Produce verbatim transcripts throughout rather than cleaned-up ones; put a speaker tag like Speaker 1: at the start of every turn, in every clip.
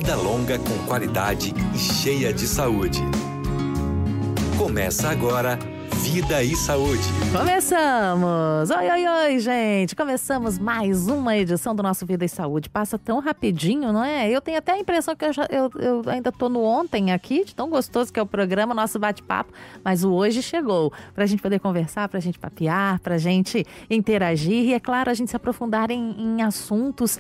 Speaker 1: vida longa com qualidade e cheia de saúde. Começa agora Vida e Saúde.
Speaker 2: Começamos! Oi, oi, oi, gente! Começamos mais uma edição do nosso Vida e Saúde. Passa tão rapidinho, não é? Eu tenho até a impressão que eu, já, eu, eu ainda tô no ontem aqui, de tão gostoso que é o programa, nosso bate-papo. Mas o hoje chegou, pra gente poder conversar, pra gente papear, pra gente interagir e, é claro, a gente se aprofundar em, em assuntos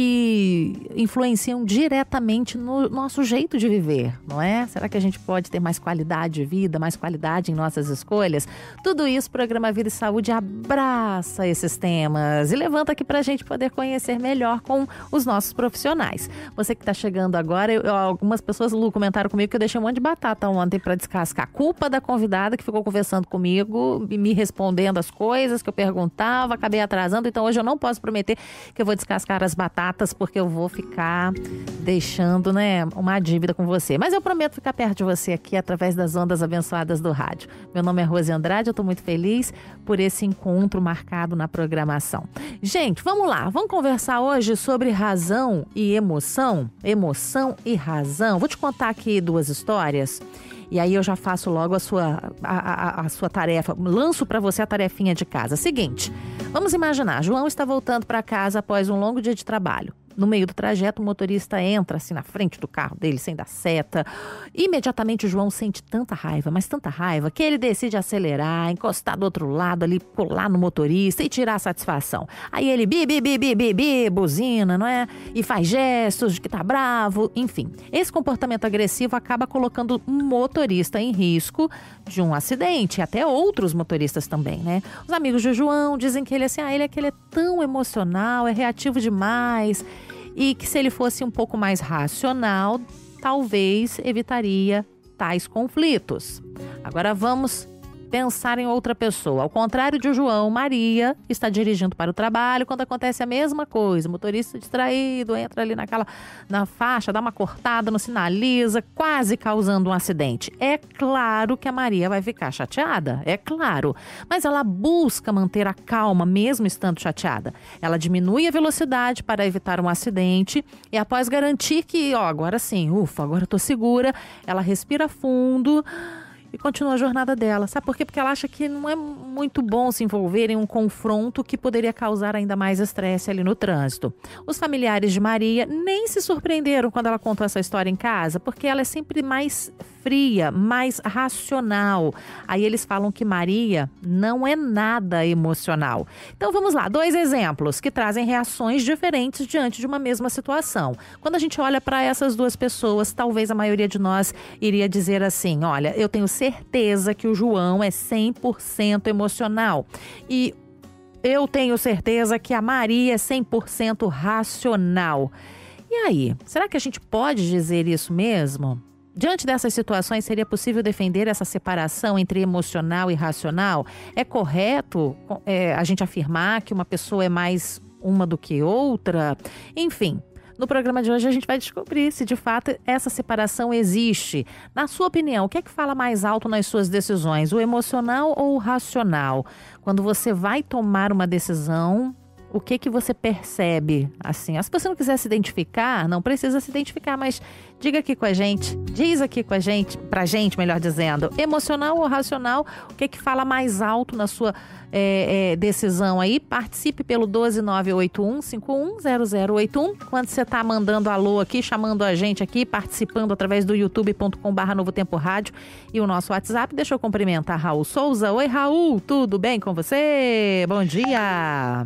Speaker 2: que influenciam diretamente no nosso jeito de viver, não é? Será que a gente pode ter mais qualidade de vida, mais qualidade em nossas escolhas? Tudo isso, o programa Vida e Saúde abraça esses temas e levanta aqui pra gente poder conhecer melhor com os nossos profissionais. Você que tá chegando agora, eu, algumas pessoas, Lu, comentaram comigo que eu deixei um monte de batata ontem pra descascar. Culpa da convidada que ficou conversando comigo, me respondendo as coisas que eu perguntava, acabei atrasando, então hoje eu não posso prometer que eu vou descascar as batatas porque eu vou ficar deixando, né, uma dívida com você. Mas eu prometo ficar perto de você aqui através das ondas abençoadas do rádio. Meu nome é Rose Andrade, eu tô muito feliz por esse encontro marcado na programação. Gente, vamos lá, vamos conversar hoje sobre razão e emoção, emoção e razão. Vou te contar aqui duas histórias. E aí eu já faço logo a sua, a, a, a sua tarefa, lanço para você a tarefinha de casa. Seguinte, vamos imaginar, João está voltando para casa após um longo dia de trabalho. No meio do trajeto, o motorista entra assim na frente do carro dele, sem dar seta. Imediatamente o João sente tanta raiva, mas tanta raiva, que ele decide acelerar, encostar do outro lado ali, colar no motorista e tirar a satisfação. Aí ele bi, bi, bi, bi, bi, bi, buzina, não é? E faz gestos de que tá bravo, enfim. Esse comportamento agressivo acaba colocando o motorista em risco de um acidente, até outros motoristas também, né? Os amigos de João dizem que ele, assim, ah, ele é que ele é tão emocional, é reativo demais, e que se ele fosse um pouco mais racional, talvez evitaria tais conflitos. Agora vamos pensar em outra pessoa. Ao contrário de João, Maria está dirigindo para o trabalho quando acontece a mesma coisa. O motorista distraído, entra ali naquela, na faixa, dá uma cortada, não sinaliza, quase causando um acidente. É claro que a Maria vai ficar chateada, é claro. Mas ela busca manter a calma mesmo estando chateada. Ela diminui a velocidade para evitar um acidente e após garantir que, ó, agora sim, ufa, agora eu tô segura, ela respira fundo e continua a jornada dela. Sabe por quê? Porque ela acha que não é muito bom se envolver em um confronto que poderia causar ainda mais estresse ali no trânsito. Os familiares de Maria nem se surpreenderam quando ela contou essa história em casa, porque ela é sempre mais fria, mais racional. Aí eles falam que Maria não é nada emocional. Então vamos lá, dois exemplos que trazem reações diferentes diante de uma mesma situação. Quando a gente olha para essas duas pessoas, talvez a maioria de nós iria dizer assim, olha, eu tenho certeza que o João é cem por cento emocional e eu tenho certeza que a Maria é cem por cento racional. E aí, será que a gente pode dizer isso mesmo? Diante dessas situações, seria possível defender essa separação entre emocional e racional? É correto é, a gente afirmar que uma pessoa é mais uma do que outra? Enfim, no programa de hoje a gente vai descobrir se de fato essa separação existe. Na sua opinião, o que é que fala mais alto nas suas decisões? O emocional ou o racional? Quando você vai tomar uma decisão, o que que você percebe? Assim, se você não quiser se identificar, não precisa se identificar, mas diga aqui com a gente, diz aqui com a gente, pra gente, melhor dizendo, emocional ou racional, o que que fala mais alto na sua é, é, decisão aí? Participe pelo doze nove oito um cinco um zero zero oito um. Quando você tá mandando alô aqui, chamando a gente aqui, participando através do youtube ponto com barra Novo Tempo Rádio e o nosso WhatsApp, deixa eu cumprimentar Raul Souza. Oi, Raul, tudo bem com você? Bom dia!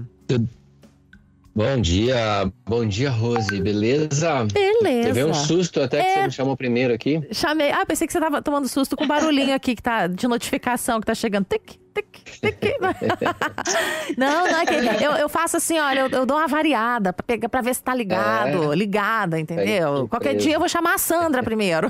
Speaker 3: Bom dia, bom dia, Rose, beleza?
Speaker 2: Beleza.
Speaker 3: Teve um susto até que é. Você me chamou primeiro aqui.
Speaker 2: Chamei, ah, pensei que você tava tomando susto com o barulhinho aqui que tá, de notificação que tá chegando. Tic, tic, tic. Não, não é que eu, eu faço assim, olha, eu, eu dou uma variada pra, pegar, pra ver se tá ligado, é. ligada, entendeu? É, Qualquer preso. dia eu vou chamar a Sandra primeiro.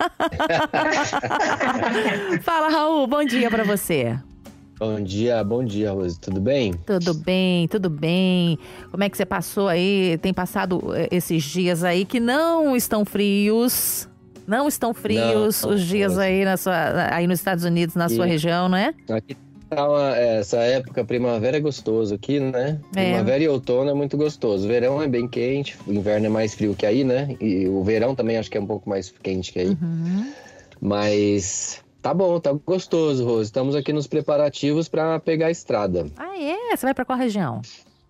Speaker 2: Fala, Raul, bom dia pra você.
Speaker 3: Bom dia, bom dia, Rose. Tudo bem?
Speaker 2: Tudo bem, tudo bem. Como é que você passou aí? Tem passado esses dias aí que não estão frios? Não estão frios não, os dias aí, na sua, aí nos Estados Unidos, na e sua região, não é?
Speaker 3: Aqui, tá uma, essa época, primavera é gostoso aqui, né?
Speaker 2: É.
Speaker 3: Primavera e outono é muito gostoso. Verão é bem quente, o inverno é mais frio que aí, né? E o verão também acho que é um pouco mais quente que aí.
Speaker 2: Uhum.
Speaker 3: Mas tá bom, tá gostoso, Rose. Estamos aqui nos preparativos para pegar a estrada.
Speaker 2: Ah, é? Você vai pra qual região?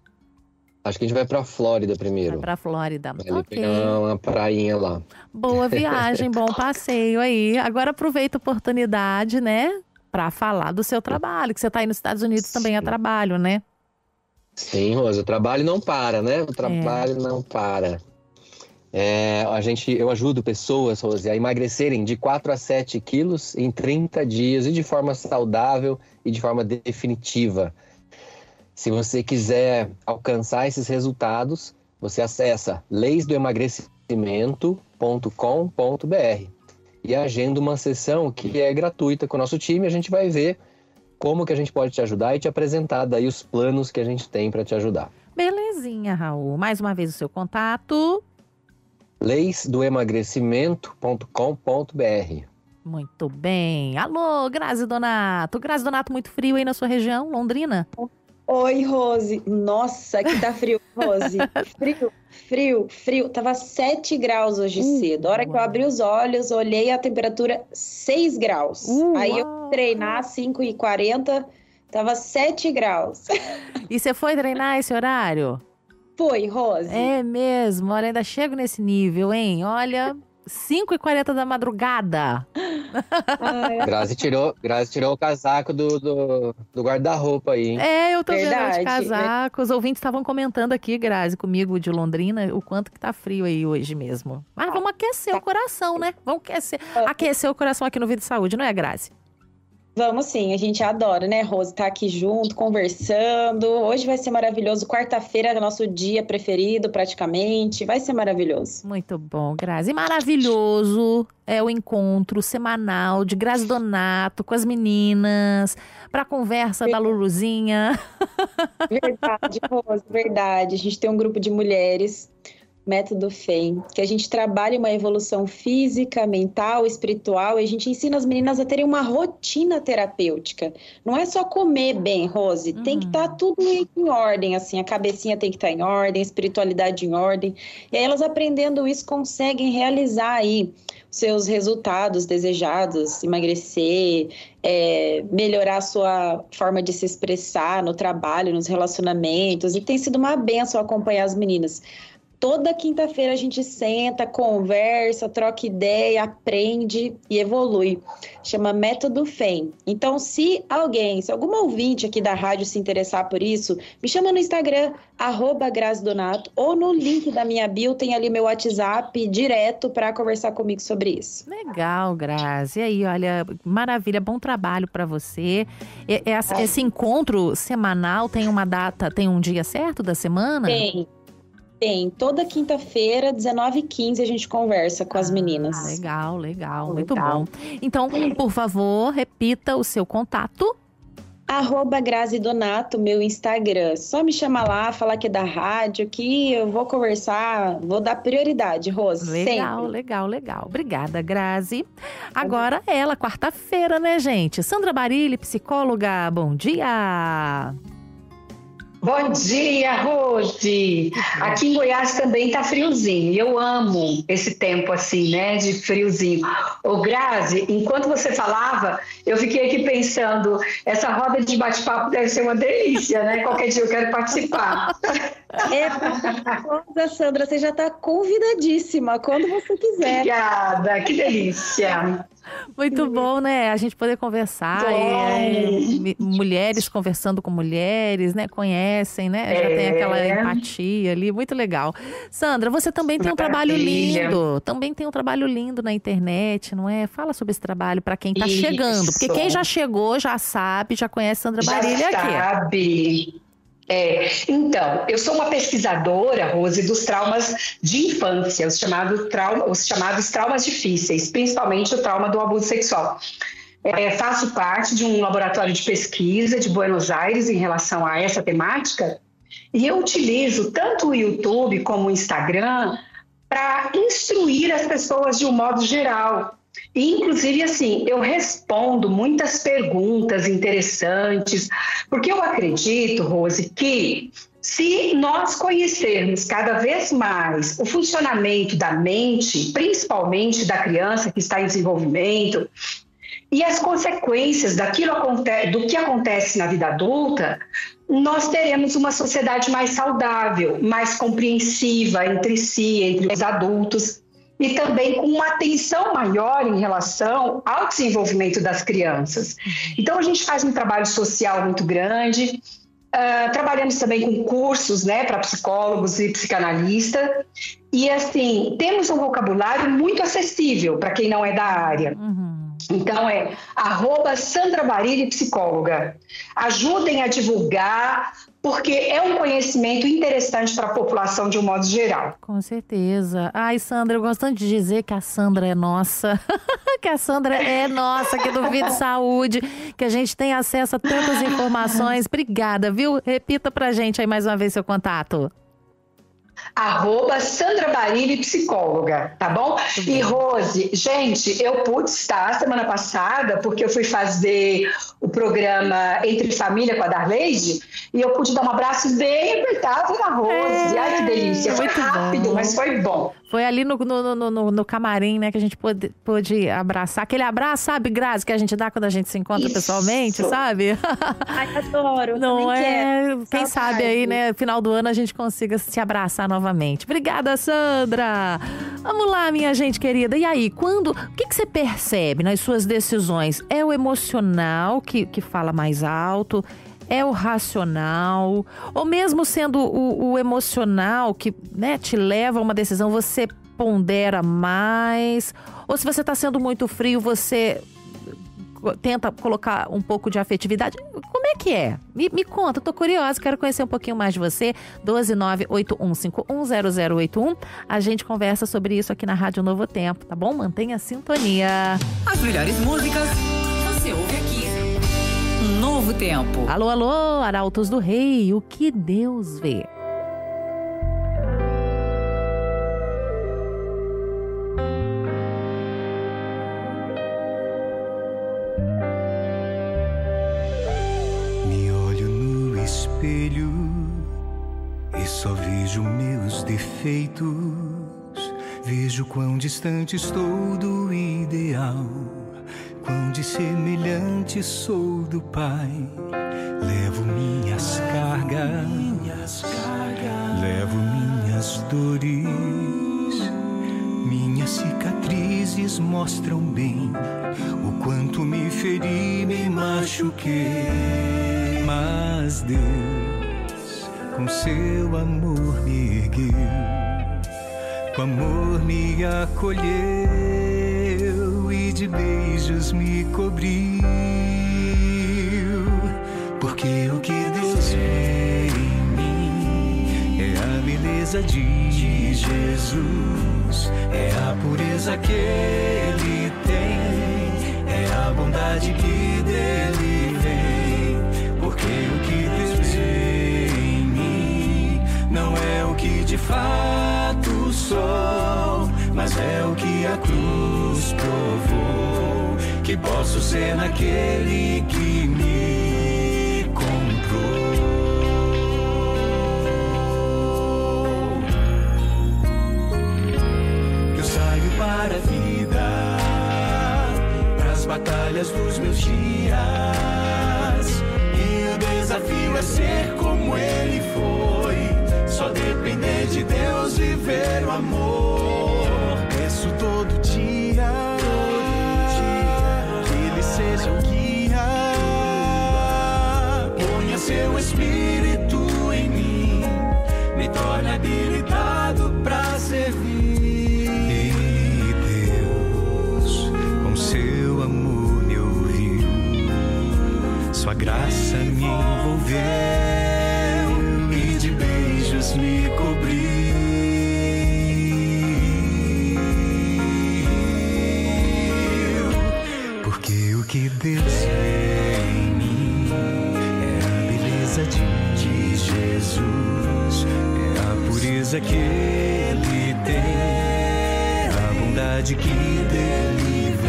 Speaker 3: Acho que a gente vai pra Flórida primeiro.
Speaker 2: Vai pra Flórida.
Speaker 3: Vai ali
Speaker 2: Ok.
Speaker 3: pegar uma prainha lá.
Speaker 2: Boa viagem, bom passeio aí. Agora aproveita a oportunidade, né? Pra falar do seu trabalho, que você tá aí nos Estados Unidos também a trabalho, né?
Speaker 3: Sim, Rose, o trabalho não para, né? O trabalho é. não para. É, a gente, eu ajudo pessoas, Rose, a emagrecerem de quatro a sete quilos em trinta dias e de forma saudável e de forma definitiva. Se você quiser alcançar esses resultados, você acessa leis do emagrecimento ponto com ponto b r e agenda uma sessão que é gratuita com o nosso time. A gente vai ver como que a gente pode te ajudar e te apresentar daí os planos que a gente tem para te ajudar.
Speaker 2: Belezinha, Raul. Mais uma vez o seu contato.
Speaker 3: leis do emagrecimento ponto com ponto b r.
Speaker 2: Muito bem. Alô, Grazi Donato. Grazi Donato, muito frio aí na sua região, Londrina?
Speaker 4: Oi, Rose. Nossa, aqui tá frio, Rose. Frio, frio, frio. Tava sete graus hoje
Speaker 2: Uh,
Speaker 4: cedo. A hora
Speaker 2: uau.
Speaker 4: que eu abri os olhos, olhei a temperatura seis graus.
Speaker 2: Uh,
Speaker 4: Aí eu
Speaker 2: uau.
Speaker 4: fui treinar às cinco e quarenta, tava sete graus.
Speaker 2: E você foi treinar esse horário?
Speaker 4: Foi, Rose.
Speaker 2: É mesmo. Olha, ainda chego nesse nível, hein? Olha, cinco e quarenta da madrugada.
Speaker 4: Ai,
Speaker 3: Grazi tirou, Grazi tirou o casaco do, do, do guarda-roupa aí, hein?
Speaker 2: É, eu tô vendo
Speaker 4: Verdade.
Speaker 2: de casaco. Os ouvintes estavam comentando aqui, Grazi, comigo de Londrina, o quanto que tá frio aí hoje mesmo. Mas vamos aquecer o coração, né? Vamos aquecer, aquecer o coração aqui no Vida e Saúde, não é, Grazi?
Speaker 4: Vamos sim, a gente adora, né, Rose? Tá aqui junto, conversando. Hoje vai ser maravilhoso. Quarta-feira é nosso dia preferido, praticamente. Vai ser maravilhoso.
Speaker 2: Muito bom, Grazi. E maravilhoso é o encontro semanal de Grazi Donato com as meninas, pra conversa da Luluzinha.
Speaker 4: Verdade, Rose, verdade. A gente tem um grupo de mulheres, Método F E M, que a gente trabalha uma evolução física, mental, espiritual, e a gente ensina as meninas a terem uma rotina terapêutica. Não é só comer bem, Rose,
Speaker 2: Uhum.
Speaker 4: tem que estar tudo em ordem, assim, a cabecinha tem que estar em ordem, a espiritualidade em ordem, e aí elas aprendendo isso conseguem realizar aí seus resultados desejados, emagrecer, é, melhorar a sua forma de se expressar no trabalho, nos relacionamentos, e tem sido uma bênção acompanhar as meninas. Toda quinta-feira a gente senta, conversa, troca ideia, aprende e evolui. Chama Método F E M. Então, se alguém, se algum ouvinte aqui da rádio se interessar por isso, me chama no Instagram, arroba Grazi Donato, ou no link da minha bio, tem ali meu WhatsApp direto para conversar comigo sobre isso.
Speaker 2: Legal, Grazi. E aí, olha, maravilha, bom trabalho pra você. E- essa- Esse encontro semanal tem uma data, tem um dia certo da semana?
Speaker 4: Tem. Tem, toda quinta-feira, dezenove e quinze, a gente conversa com as
Speaker 2: Ah,
Speaker 4: meninas.
Speaker 2: legal, legal, muito
Speaker 4: Legal.
Speaker 2: bom. Então, por favor, repita o seu contato.
Speaker 4: Arroba Grazi Donato, meu Instagram. Só me chama lá, falar que é da rádio, que eu vou conversar, vou dar prioridade, Rose,
Speaker 2: Legal,
Speaker 4: sempre.
Speaker 2: legal, legal. Obrigada, Grazi. Agora ela, quarta-feira, né, gente? Sandra Barilli, psicóloga, bom dia!
Speaker 5: Bom dia, Rose! Aqui em Goiás também tá friozinho. E eu amo esse tempo assim, né, de friozinho. Ô, Grazi, enquanto você falava, eu fiquei aqui pensando, essa roda de bate-papo deve ser uma delícia, né? Qualquer dia eu quero participar.
Speaker 4: É, Sandra, você já está convidadíssima, quando você quiser.
Speaker 5: Obrigada, que delícia!
Speaker 2: Muito bom, né? A gente poder conversar.
Speaker 5: Bom.
Speaker 2: E, é, mi- mulheres conversando com mulheres, né? Conhecem, né? Já tem
Speaker 5: É.
Speaker 2: aquela empatia ali. Muito legal. Sandra, você também tem um trabalho
Speaker 5: Maravilha.
Speaker 2: lindo. Também tem um trabalho lindo na internet, não é? Fala sobre esse trabalho para quem tá
Speaker 5: Isso.
Speaker 2: chegando. Porque quem já chegou, já sabe, já conhece Sandra
Speaker 5: Já
Speaker 2: Barilli aqui.
Speaker 5: sabe. É, então, eu sou uma pesquisadora, Rose, dos traumas de infância, os chamados, trauma, os chamados traumas difíceis, principalmente o trauma do abuso sexual. É, faço parte de um laboratório de pesquisa de Buenos Aires em relação a essa temática e eu utilizo tanto o YouTube como o Instagram para instruir as pessoas de um modo geral. E, inclusive, assim, eu respondo muitas perguntas interessantes, porque eu acredito, Rose, que se nós conhecermos cada vez mais o funcionamento da mente, principalmente da criança que está em desenvolvimento, e as consequências daquilo do que acontece na vida adulta, nós teremos uma sociedade mais saudável, mais compreensiva entre si, entre os adultos, e também com uma atenção maior em relação ao desenvolvimento das crianças. Então, a gente faz um trabalho social muito grande, uh, trabalhamos também com cursos, né, para psicólogos e psicanalistas, e assim, temos um vocabulário muito acessível para quem não é da área. Uhum. Então é arroba Sandra Barilli Psicóloga. Ajudem a divulgar, porque é um conhecimento interessante para a população de um modo geral.
Speaker 2: Com certeza. Ai, Sandra, eu gosto tanto de dizer que a Sandra é nossa. Que a Sandra é nossa, que do Vida e Saúde, que a gente tem acesso a tantas informações. Obrigada, viu? Repita pra gente aí mais uma vez seu contato.
Speaker 5: Arroba Sandra Barilli Psicóloga, tá bom? E Rose, gente, eu pude estar semana passada, porque eu fui fazer o programa Entre Família com a Darleide, e eu pude dar um abraço bem apertado na Rose. É, ai, que delícia. Foi rápido, bom. Mas foi bom.
Speaker 2: Foi ali no, no, no, no, no camarim, né, que a gente pôde, pôde abraçar. Aquele abraço, sabe, Grazi, que a gente dá quando a gente se encontra Isso. pessoalmente, sabe?
Speaker 4: Ai, adoro.
Speaker 2: Não é?
Speaker 4: Quero.
Speaker 2: Quem Saudade. Sabe aí, né, final do ano a gente consiga se abraçar novamente. Obrigada, Sandra. Vamos lá, minha gente querida. E aí, quando... O que, que você percebe nas suas decisões? É o emocional que, que fala mais alto? É o racional? Ou mesmo sendo o, o emocional que, né, te leva a uma decisão, você pondera mais? Ou se você está sendo muito frio, você tenta colocar um pouco de afetividade? Como é que é? Me, me conta, tô curiosa, quero conhecer um pouquinho mais de você. doze nove oito um cinco um zero zero oito um. A gente conversa sobre isso aqui na Rádio Novo Tempo, tá bom? Mantenha a sintonia.
Speaker 6: As melhores músicas você ouve aqui. Novo Tempo.
Speaker 2: Alô, alô, Arautos do Rei, o que Deus vê.
Speaker 7: Me olho no espelho e só vejo meus defeitos. Vejo quão distante estou do ideal, quão dissemelhante sou do Pai. Levo minhas cargas, minhas cargas, levo minhas dores. Minhas cicatrizes mostram bem o quanto me feri, me machuquei. Mas Deus, com seu amor me ergueu, com amor me acolheu e de beijos me cobriu. Porque o que Deus vê em mim é a beleza de Jesus, é a pureza que Ele tem, é a bondade que dele vem. Porque o que Deus vê em mim não é o que de fato sou, mas é o que a cruz provou, que posso ser naquele que me comprou. Eu saio para a vida, pras batalhas dos meus dias, e o desafio é ser como ele foi, só depender de Deus, viver o amor. Peço todo dia, todo dia, que Ele seja o guia. Ponha seu Espírito em mim, me torne habilitado pra servir. E Deus, com seu amor me ouviu, sua graça me envolveu e de beijos me cobriu. Porque o que Deus vê em mim é a beleza de, de Jesus, é a pureza que Ele tem, a bondade que dele vem.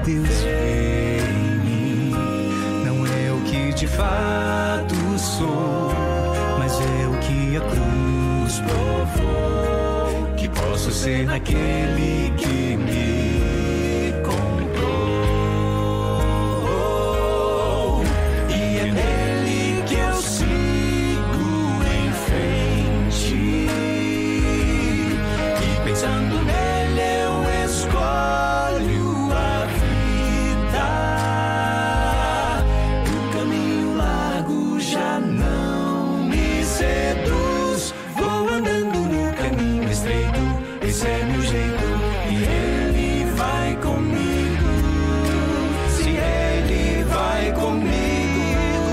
Speaker 7: Deus vê em mim não é o que de fato sou, mas é o que a cruz provou, que posso ser naquele que me comprou. E é nele que eu sigo em frente, e pensando nele eu escolho a vida. O caminho largo já não me seduz, vou andando no caminho estreito, esse é meu jeito, e ele vai comigo, se ele vai comigo,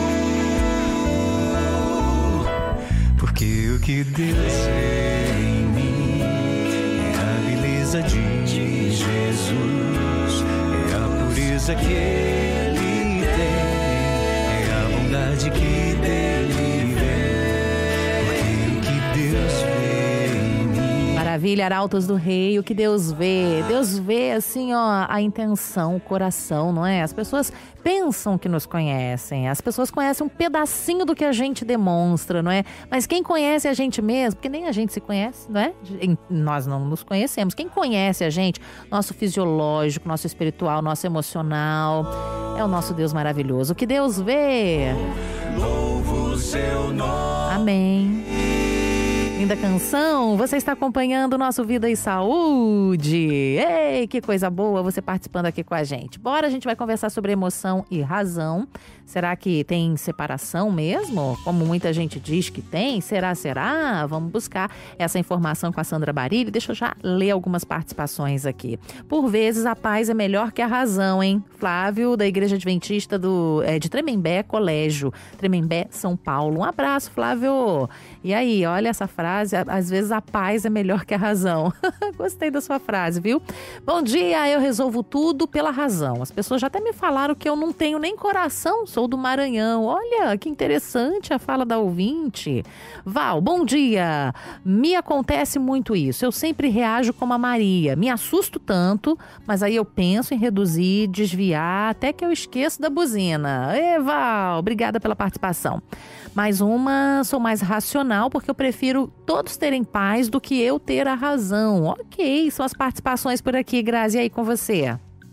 Speaker 7: porque o que Deus vê em mim é a beleza de Jesus, é a pureza que ele tem, é a bondade que dele vem, porque o que Deus vê em mim.
Speaker 2: Maravilha, Arautos do Rei, o que Deus vê. Deus vê, assim, ó, a intenção, o coração, não é? As pessoas pensam que nos conhecem, as pessoas conhecem um pedacinho do que a gente demonstra, não é? Mas quem conhece a gente mesmo, porque nem a gente se conhece, não é? Nós não nos conhecemos. Quem conhece a gente, nosso fisiológico, nosso espiritual, nosso emocional, é o nosso Deus maravilhoso. O que Deus vê.
Speaker 7: Louvo o seu nome.
Speaker 2: Amém. Linda canção, você está acompanhando o nosso Vida e Saúde. Ei, que coisa boa você participando aqui com a gente. Bora, a gente vai conversar sobre emoção e razão. Será que tem separação mesmo? Como muita gente diz que tem? Será, será? Vamos buscar essa informação com a Sandra Barilli. Deixa eu já ler algumas participações aqui. Por vezes a paz é melhor que a razão, hein? Flávio, da Igreja Adventista do, é, de Tremembé Colégio. Tremembé, São Paulo. Um abraço, Flávio. E aí, olha essa frase. Às vezes a paz é melhor que a razão. Gostei da sua frase, viu? Bom dia, eu resolvo tudo pela razão. As pessoas já até me falaram que eu não tenho nem coração, sou do Maranhão. Olha, que interessante a fala da ouvinte. Val, bom dia. Me acontece muito isso. Eu sempre reajo como a Maria. Me assusto tanto, mas aí eu penso em reduzir, desviar, até que eu esqueço da buzina. Ê, Val, obrigada pela participação. Mais uma, sou mais racional porque eu prefiro todos terem paz do que eu ter a razão. Ok, são as participações por aqui, Grazi, e aí com você?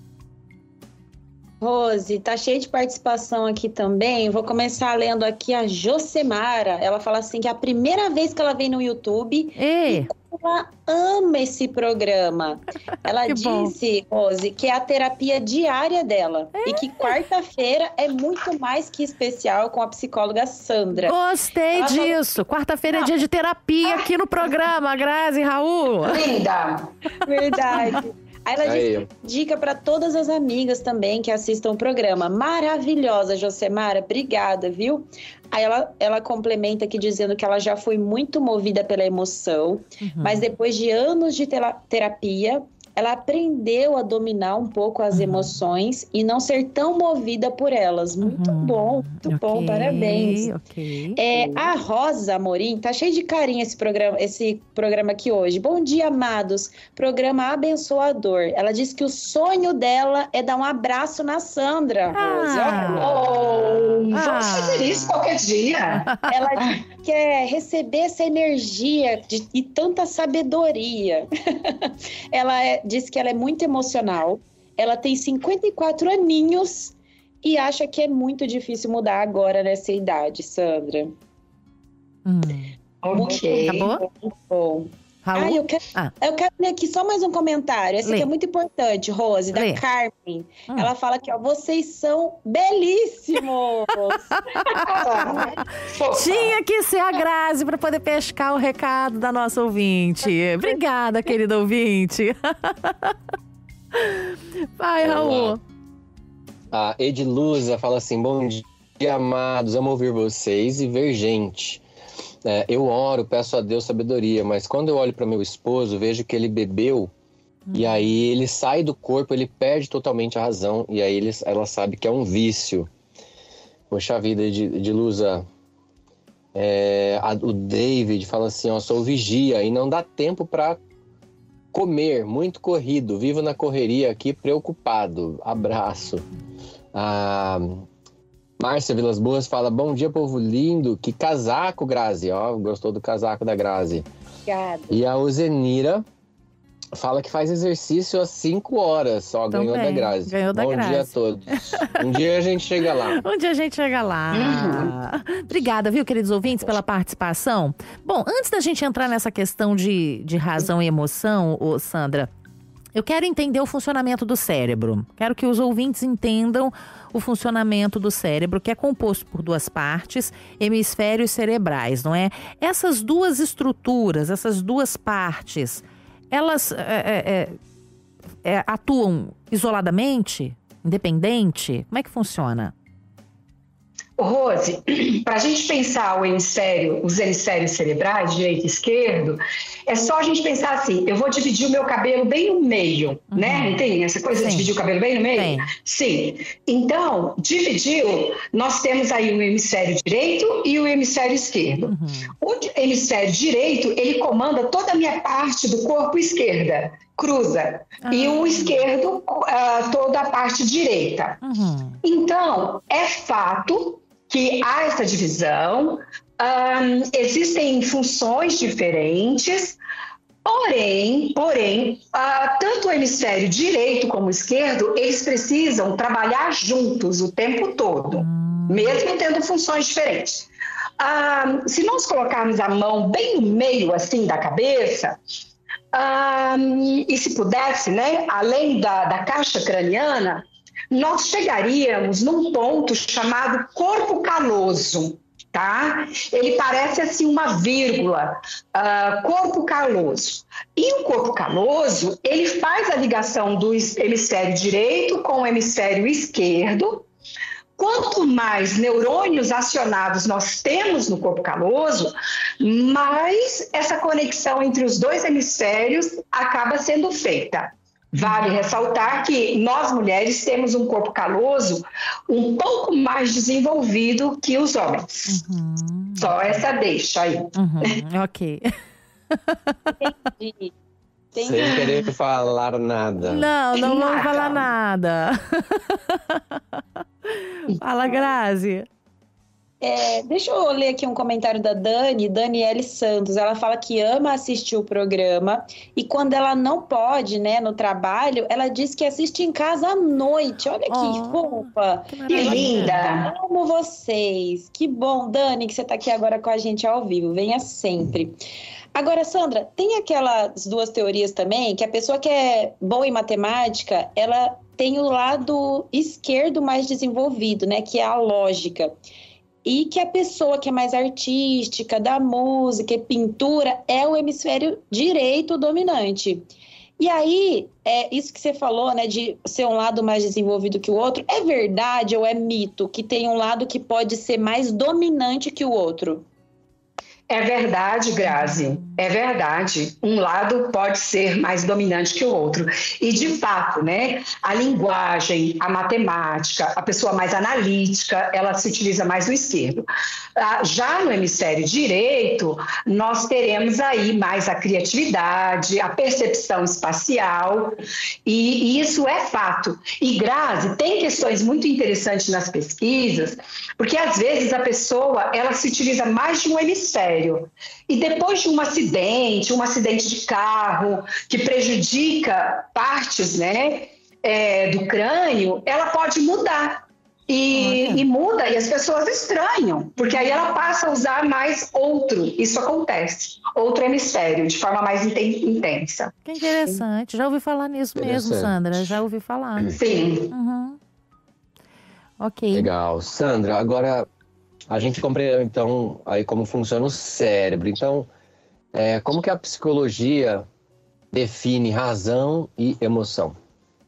Speaker 4: Rose, tá cheio de participação aqui também. Vou começar lendo aqui a Josemara. Ela fala assim que é a primeira vez que ela vem no YouTube
Speaker 2: Ei.
Speaker 4: e ela ama esse programa. Ela disse, bom. Rose, que é a terapia diária dela é. E que quarta-feira é muito mais que especial com a psicóloga Sandra.
Speaker 2: Gostei ela disso. Falou... Quarta-feira é dia de terapia aqui no programa, Grazi e Raul.
Speaker 5: Linda.
Speaker 4: Verdade. Aí ela Aí. dica para todas as amigas também que assistam o programa. Maravilhosa, Josemara. Obrigada, viu? Aí ela, ela complementa aqui dizendo que ela já foi muito movida pela emoção, uhum. mas depois de anos de terapia, ela aprendeu a dominar um pouco as uhum. emoções e não ser tão movida por elas. Muito uhum. bom, muito okay, bom, parabéns.
Speaker 2: Okay.
Speaker 4: É, a Rosa Amorim, tá cheio de carinho esse programa, esse programa aqui hoje. Bom dia, amados. Programa abençoador. Ela disse que o sonho dela é dar um abraço na Sandra, Rosa.
Speaker 5: Ah, oh, vamos ah, fazer isso qualquer dia.
Speaker 4: Ela quer receber essa energia de, e tanta sabedoria. Ela é diz que ela é muito emocional, ela tem cinquenta e quatro aninhos e acha que é muito difícil mudar agora nessa idade, Sandra.
Speaker 2: Hum.
Speaker 5: Ok.
Speaker 2: Acabou?
Speaker 4: Muito bom. Ah, eu, quero, ah. eu quero ler aqui só mais um comentário. Esse Lê. aqui é muito importante, Rose, da Lê. Carmen. Hum. Ela fala aqui, ó, vocês são belíssimos!
Speaker 2: Tinha que ser a Grazi para poder pescar o recado da nossa ouvinte. Obrigada, querida ouvinte. Vai, Raul.
Speaker 3: A Edilusa fala assim, bom dia, amados, amo ouvir vocês e ver gente. É, eu oro, peço a Deus sabedoria, mas quando eu olho para meu esposo, vejo que ele bebeu hum. e aí ele sai do corpo, ele perde totalmente a razão e aí ele, ela sabe que é um vício. Poxa vida, de, de Lusa, é, a, o David fala assim, ó, sou vigia e não dá tempo para comer, muito corrido, vivo na correria aqui, preocupado. Abraço. A Márcia Vilas Boas fala, bom dia, povo lindo. Que casaco, Grazi. Ó, gostou do casaco da Grazi.
Speaker 4: Obrigada.
Speaker 3: E a Uzenira fala que faz exercício às cinco horas. Só
Speaker 2: Também.
Speaker 3: ganhou da Grazi.
Speaker 2: Ganhou da
Speaker 3: Bom
Speaker 2: Grazi.
Speaker 3: dia a todos. Um dia a gente chega lá.
Speaker 2: Um dia a gente chega lá. Uhum. Obrigada, viu, queridos ouvintes, pela participação. Bom, antes da gente entrar nessa questão de, de razão e emoção, ô, Sandra, eu quero entender o funcionamento do cérebro. Quero que os ouvintes entendam o funcionamento do cérebro, que é composto por duas partes, hemisférios cerebrais, não é? Essas duas estruturas, essas duas partes, elas é, é, é, atuam isoladamente, independente? Como é que funciona?
Speaker 5: Rose, para a gente pensar o hemisfério, os hemisférios cerebrais, direito e esquerdo, é só a gente pensar assim, eu vou dividir o meu cabelo bem no meio, uhum. né? Não tem essa coisa
Speaker 2: Sim.
Speaker 5: de dividir o cabelo bem no meio?
Speaker 2: Tem.
Speaker 5: Sim. Então, dividiu, nós temos aí o hemisfério direito e o hemisfério esquerdo. Uhum. O hemisfério direito, ele comanda toda a minha parte do corpo esquerda, cruza. Ah. E o esquerdo, uh, toda a parte direita. Uhum. Então, é fato que há essa divisão, um, existem funções diferentes, porém, porém uh, tanto o hemisfério direito como o esquerdo, eles precisam trabalhar juntos o tempo todo, hum. mesmo tendo funções diferentes. Uh, se nós colocarmos a mão bem no meio assim da cabeça, uh, e se pudesse, né, além da, da caixa craniana, nós chegaríamos num ponto chamado corpo caloso, tá? Ele parece assim uma vírgula, uh, corpo caloso. E o corpo caloso, ele faz a ligação do hemisfério direito com o hemisfério esquerdo. Quanto mais neurônios acionados nós temos no corpo caloso, mais essa conexão entre os dois hemisférios acaba sendo feita. Vale ressaltar que nós mulheres temos um corpo caloso um pouco mais desenvolvido que os homens. Uhum. Só essa deixa aí.
Speaker 2: Uhum. Ok.
Speaker 4: Entendi.
Speaker 3: Sem querer falar nada.
Speaker 2: Não, não vamos falar nada. Fala, Grazi.
Speaker 4: É, deixa eu ler aqui um comentário da Dani, Daniele Santos. Ela fala que ama assistir o programa e quando ela não pode, né, no trabalho, ela diz que assiste em casa à noite. Olha que
Speaker 2: oh,
Speaker 4: fofa.
Speaker 5: Que, que linda.
Speaker 4: Amo vocês. Que bom, Dani, que você está aqui agora com a gente ao vivo. Venha sempre. Agora, Sandra, tem aquelas duas teorias também, que a pessoa que é boa em matemática, ela tem o lado esquerdo mais desenvolvido, né, que é a lógica. E que a pessoa que é mais artística, da música e pintura, é o hemisfério direito dominante. E aí, é isso que você falou, né, de ser um lado mais desenvolvido que o outro, é verdade ou é mito que tem um lado que pode ser mais dominante que o outro?
Speaker 5: É verdade, Grazi, é verdade. Um lado pode ser mais dominante que o outro. E, de fato, né, a linguagem, a matemática, a pessoa mais analítica, ela se utiliza mais do esquerdo. Já no hemisfério direito, nós teremos aí mais a criatividade, a percepção espacial, e, e isso é fato. E, Grazi, tem questões muito interessantes nas pesquisas, porque, às vezes, a pessoa, ela se utiliza mais de um hemisfério. E depois de um acidente, um acidente de carro que prejudica partes, né, é, do crânio, ela pode mudar. E, e muda, e as pessoas estranham, porque aí ela passa a usar mais outro, isso acontece, outro hemisfério, de forma mais intensa.
Speaker 2: Que interessante, já ouvi falar nisso mesmo, Sandra, já ouvi falar.
Speaker 5: Sim.
Speaker 2: Uhum. Ok.
Speaker 3: Legal. Sandra, agora... A gente compreendeu, então, aí como funciona o cérebro. Então, é, como que a psicologia define razão e emoção?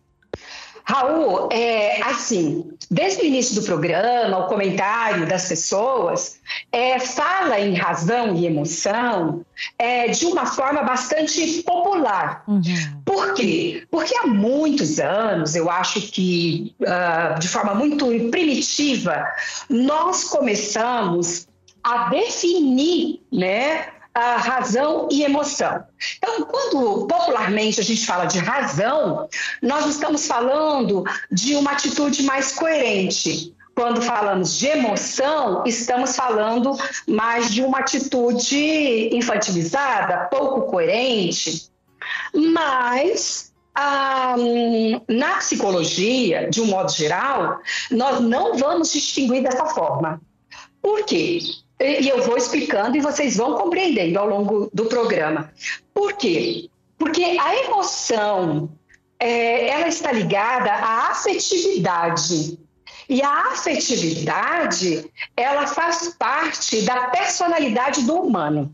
Speaker 5: Raul, é, assim, desde o início do programa, o comentário das pessoas é, fala em razão e emoção é, de uma forma bastante popular. Uhum. Por quê? Porque há muitos anos, eu acho que uh, de forma muito primitiva, nós começamos a definir, né, a razão e emoção. Então, quando popularmente a gente fala de razão, nós estamos falando de uma atitude mais coerente. Quando falamos de emoção, estamos falando mais de uma atitude infantilizada, pouco coerente. Mas, ah, na psicologia, de um modo geral, nós não vamos distinguir dessa forma. Por quê? E eu vou explicando e vocês vão compreendendo ao longo do programa. Por quê? Porque a emoção, é, ela está ligada à afetividade. E a afetividade, ela faz parte da personalidade do humano.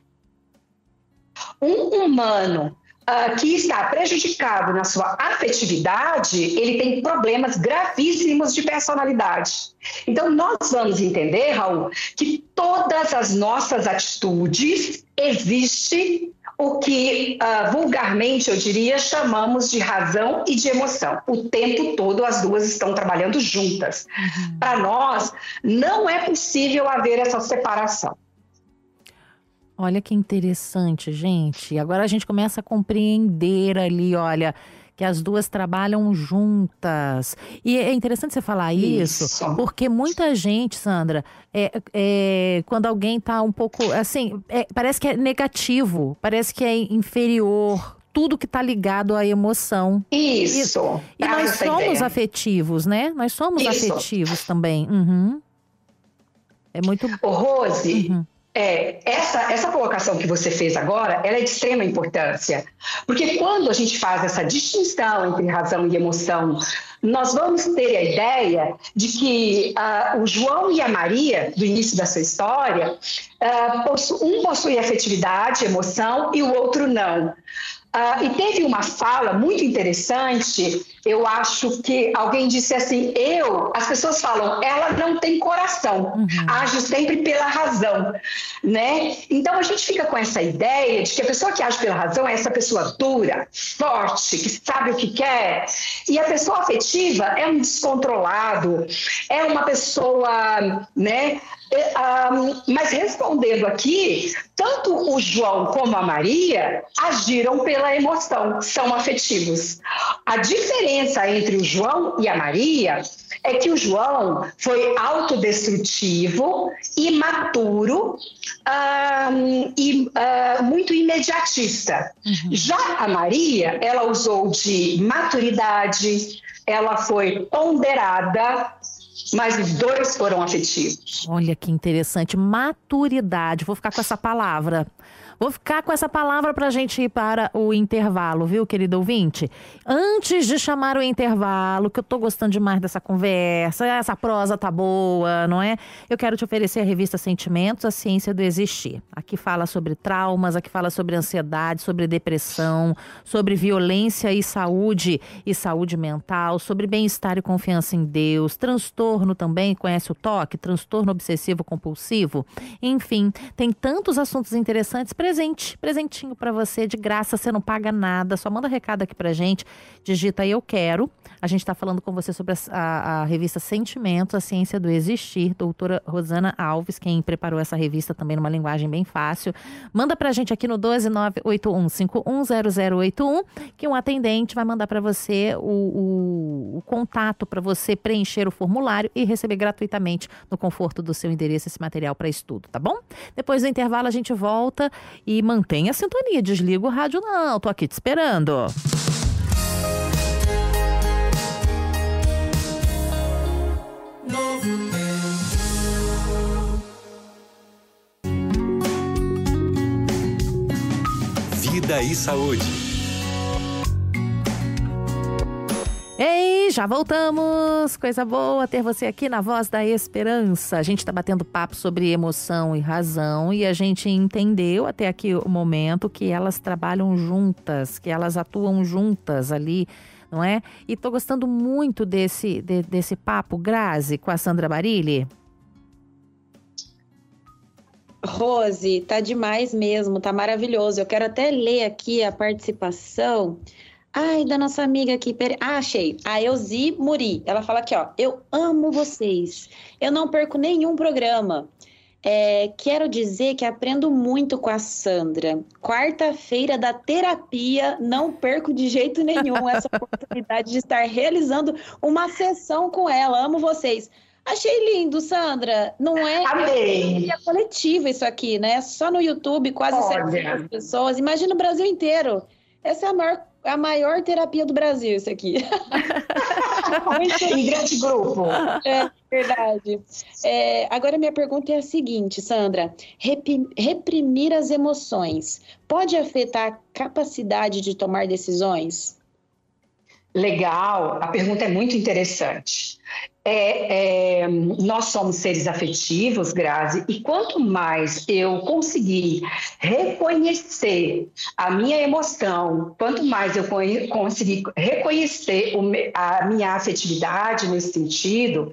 Speaker 5: Um humano uh, que está prejudicado na sua afetividade, ele tem problemas gravíssimos de personalidade. Então, nós vamos entender, Raul, que todas as nossas atitudes existem o que uh, vulgarmente, eu diria, chamamos de razão e de emoção. O tempo todo as duas estão trabalhando juntas. Uhum. Para nós, não é possível haver essa separação.
Speaker 2: Olha que interessante, gente. Agora a gente começa a compreender ali, olha, que as duas trabalham juntas. E é interessante você falar isso, isso. Porque muita gente, Sandra, é, é, quando alguém tá um pouco, assim, é, parece que é negativo, parece que é inferior, tudo que tá ligado à emoção.
Speaker 5: Isso.
Speaker 2: E, e nós somos ideia. afetivos, né? Nós somos isso. afetivos também. Uhum. É muito...
Speaker 5: Ô, Rose... Uhum. É, essa, essa colocação que você fez agora, ela é de extrema importância, porque quando a gente faz essa distinção entre razão e emoção, nós vamos ter a ideia de que uh, o João e a Maria, do início da sua história, uh, possu- um possui afetividade, emoção, e o outro não. Uh, e teve uma fala muito interessante, eu acho que alguém disse assim, eu, as pessoas falam, ela não tem coração, uhum. age sempre pela razão, né? Então a gente fica com essa ideia de que a pessoa que age pela razão é essa pessoa dura, forte, que sabe o que quer, e a pessoa afetiva é um descontrolado, é uma pessoa, né? Um, mas respondendo aqui, tanto o João como a Maria agiram pela emoção, são afetivos. A diferença entre o João e a Maria é que o João foi autodestrutivo, imaturo um, e uh, muito imediatista. Uhum. Já a Maria, ela usou de maturidade, ela foi ponderada, mas os dois foram afetivos.
Speaker 2: Olha que interessante, maturidade, vou ficar com essa palavra. Vou ficar com essa palavra para a gente ir para o intervalo, viu, querido ouvinte? Antes de chamar o intervalo, que eu tô gostando demais dessa conversa, essa prosa tá boa, não é? Eu quero te oferecer a revista Sentimentos, a Ciência do Existir. Aqui fala sobre traumas, aqui fala sobre ansiedade, sobre depressão, sobre violência e saúde e saúde mental, sobre bem-estar e confiança em Deus, transtorno também, conhece o toque? Transtorno obsessivo compulsivo? Enfim, tem tantos assuntos interessantes. Presente, presentinho pra você, de graça, você não paga nada, só manda recado aqui pra gente, digita eu quero. A gente tá falando com você sobre a, a, a revista Sentimentos, a Ciência do Existir, doutora Rosana Alves, quem preparou essa revista também numa linguagem bem fácil. Manda pra gente aqui no doze nove oito um cinco um zero zero oito um, que um atendente vai mandar pra você o, o, o contato pra você preencher o formulário e receber gratuitamente no conforto do seu endereço esse material para estudo, tá bom? Depois do intervalo a gente volta. E mantenha a sintonia, desliga o rádio não, tô aqui te esperando.
Speaker 1: Vida e Saúde.
Speaker 2: Ei, já voltamos! Coisa boa ter você aqui na Voz da Esperança. A gente está batendo papo sobre emoção e razão e a gente entendeu até aqui o momento que elas trabalham juntas, que elas atuam juntas ali, não é? E tô gostando muito desse, de, desse papo, Grazi, com a Sandra Barilli.
Speaker 4: Rose, tá demais mesmo, tá maravilhoso. Eu quero até ler aqui a participação... Ai, da nossa amiga aqui, pera... ah, achei, a Elzi Muri, ela fala aqui, ó, eu amo vocês, eu não perco nenhum programa, É, quero dizer que aprendo muito com a Sandra. Quarta-feira da terapia, não perco de jeito nenhum essa oportunidade de estar realizando uma sessão com ela. Amo vocês. Achei lindo, Sandra. Não é
Speaker 5: Amei.
Speaker 4: É coletiva isso aqui, né? Só no YouTube, quase
Speaker 5: Olha.
Speaker 4: setecentas pessoas. Imagina o Brasil inteiro. Essa é a maior, a maior terapia do Brasil, isso aqui.
Speaker 5: Em grande grupo.
Speaker 4: É verdade. É, agora minha pergunta é a seguinte, Sandra. Repi- reprimir as emoções pode afetar a capacidade de tomar decisões?
Speaker 5: Legal, a pergunta é muito interessante. É, é, nós somos seres afetivos, Grazi, e quanto mais eu conseguir reconhecer a minha emoção, quanto mais eu conhe- conseguir reconhecer o me- a minha afetividade nesse sentido,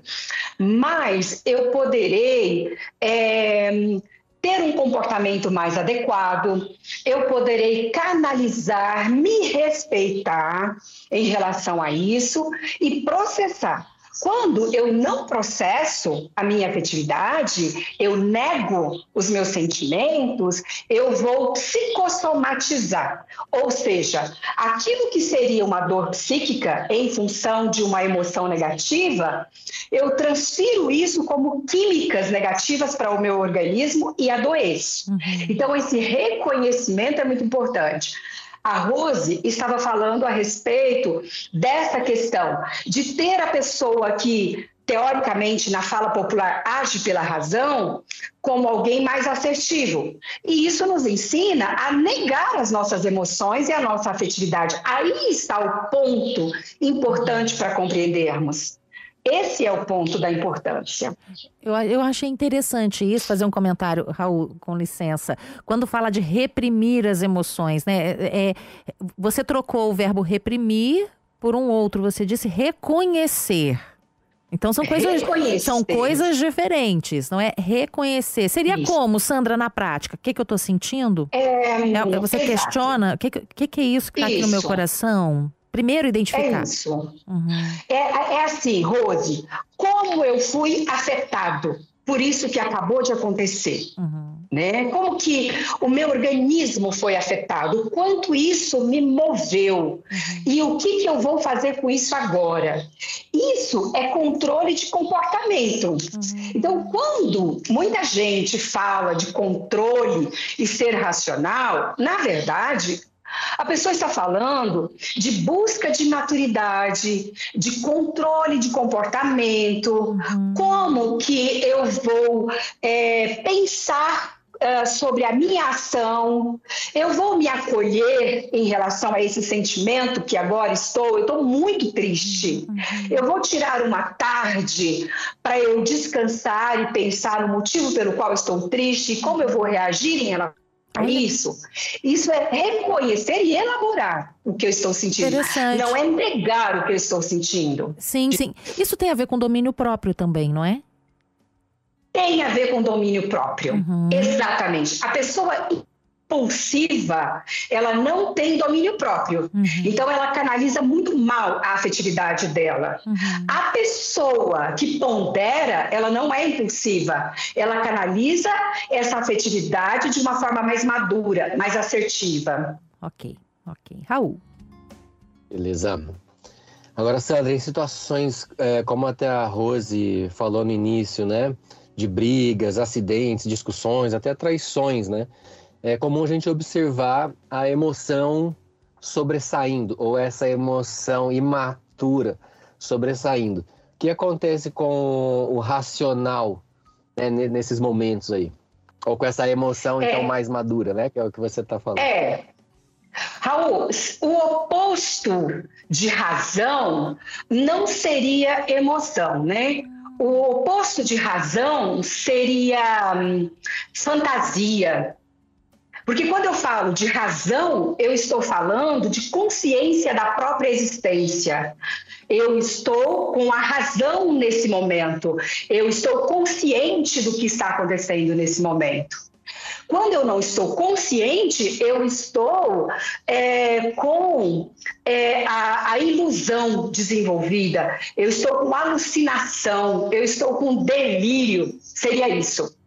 Speaker 5: mais eu poderei é, ter um comportamento mais adequado, eu poderei canalizar, me respeitar em relação a isso e processar. Quando eu não processo a minha afetividade, eu nego os meus sentimentos, eu vou psicossomatizar. Ou seja, aquilo que seria uma dor psíquica em função de uma emoção negativa, eu transfiro isso como químicas negativas para o meu organismo e adoeço. Uhum. Então, esse reconhecimento é muito importante. A Rose estava falando a respeito dessa questão de ter a pessoa que, teoricamente, na fala popular, age pela razão, como alguém mais assertivo. E isso nos ensina a negar as nossas emoções e a nossa afetividade. Aí está o ponto importante para compreendermos. Esse é o ponto da importância.
Speaker 2: Eu, eu achei interessante isso, fazer um comentário, Raul, com licença. Quando fala de reprimir as emoções, né? É, você trocou o verbo reprimir por um outro, você disse reconhecer. Então são coisas, são coisas diferentes, não é? Reconhecer. Seria isso. Como, Sandra, na prática? O que, que eu estou sentindo? É, é, você exato. Questiona, o que, que, que é isso que está aqui no meu coração? Primeiro, identificar.
Speaker 5: É isso. Uhum. É, é assim, Rose, como eu fui afetado por isso que acabou de acontecer, uhum. né? Como que o meu organismo foi afetado, o quanto isso me moveu uhum. e o que, que eu vou fazer com isso agora. Isso é controle de comportamento. Uhum. Então, quando muita gente fala de controle e ser racional, na verdade... A pessoa está falando de busca de maturidade, de controle de comportamento, uhum. como que eu vou é, pensar uh, sobre a minha ação, eu vou me acolher em relação a esse sentimento que agora estou, eu estou muito triste, uhum. eu vou tirar uma tarde para eu descansar e pensar no motivo pelo qual estou triste e como eu vou reagir em relação Isso, isso é reconhecer e elaborar o que eu estou sentindo. Não é negar o que eu estou sentindo.
Speaker 2: Sim, sim. Isso tem a ver com domínio próprio também, não é?
Speaker 5: Tem a ver com domínio próprio. Uhum. Exatamente. A pessoa impulsiva, ela não tem domínio próprio. Uhum. Então, ela canaliza muito mal a afetividade dela. Uhum. A pessoa que pondera, ela não é impulsiva. Ela canaliza essa afetividade de uma forma mais madura, mais assertiva.
Speaker 2: Ok, ok. Raul.
Speaker 3: Beleza. Agora, Sandra, em situações, é, como até a Rose falou no início, né? De brigas, acidentes, discussões, até traições, né? É comum a gente observar a emoção sobressaindo, ou essa emoção imatura sobressaindo. O que acontece com o racional, né, nesses momentos aí? Ou com essa emoção, é. então, mais madura, né? Que é o que você está falando.
Speaker 5: É. Raul, o oposto de razão não seria emoção, né? O oposto de razão seria hum, fantasia. Porque quando eu falo de razão, eu estou falando de consciência da própria existência. Eu estou com a razão nesse momento. Eu estou consciente do que está acontecendo nesse momento. Quando eu não estou consciente, eu estou é, com é, a, a ilusão desenvolvida. Eu estou com alucinação. Eu estou com delírio. Seria isso.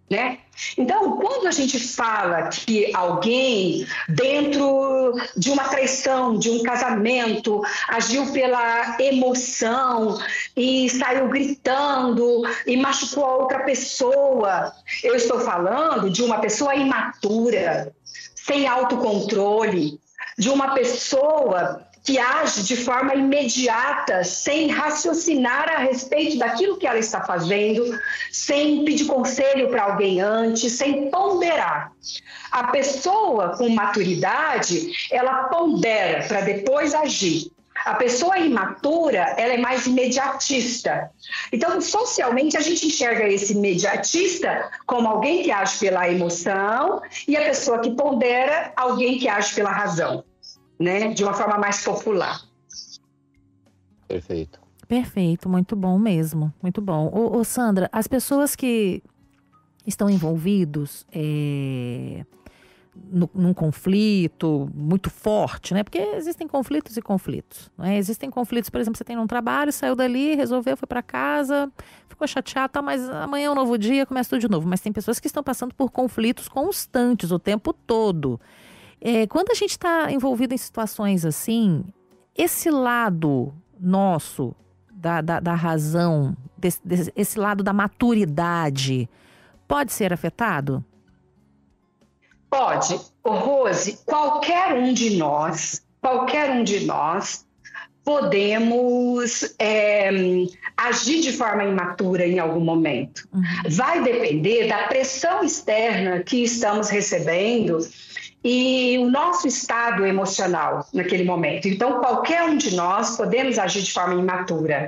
Speaker 5: né? Então, quando a gente fala que alguém, dentro de uma traição, de um casamento, agiu pela emoção e saiu gritando e machucou a outra pessoa, eu estou falando de uma pessoa imatura, sem autocontrole, de uma pessoa que age de forma imediata, sem raciocinar a respeito daquilo que ela está fazendo, sem pedir conselho para alguém antes, sem ponderar. A pessoa com maturidade, ela pondera para depois agir. A pessoa imatura, ela é mais imediatista. Então, socialmente, a gente enxerga esse imediatista como alguém que age pela emoção e a pessoa que pondera, alguém que age pela razão. Né? De uma forma mais popular.
Speaker 3: Perfeito.
Speaker 2: Perfeito, muito bom mesmo, muito bom. Ô, ô Sandra, as pessoas que estão envolvidos é, no, num conflito muito forte, né? Porque existem conflitos e conflitos, né? Existem conflitos, por exemplo, você tem um trabalho, saiu dali, resolveu, foi para casa, ficou chateado, tá, mas amanhã é um novo dia, começa tudo de novo. Mas tem pessoas que estão passando por conflitos constantes o tempo todo. É, quando a gente está envolvido em situações assim, esse lado nosso, da, da, da razão, desse, desse, esse lado da maturidade, pode ser afetado?
Speaker 5: Pode. Ô, Rose, qualquer um de nós, qualquer um de nós, podemos é, agir de forma imatura em algum momento. Uhum. Vai depender da pressão externa que estamos recebendo e o nosso estado emocional naquele momento. Então, qualquer um de nós podemos agir de forma imatura.